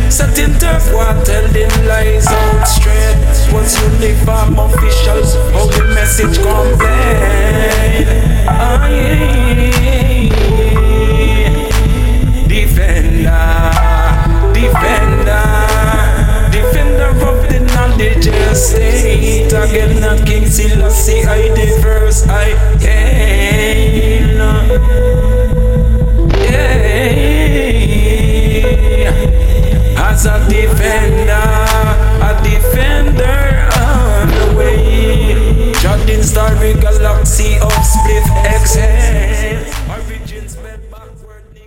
Certain turf war tell them lies out straight. What's uniform officials, how the message complain. Oh yeah. Defender of the knowledge state. Again not King Selassie, I the verse I hail. Yeah. As a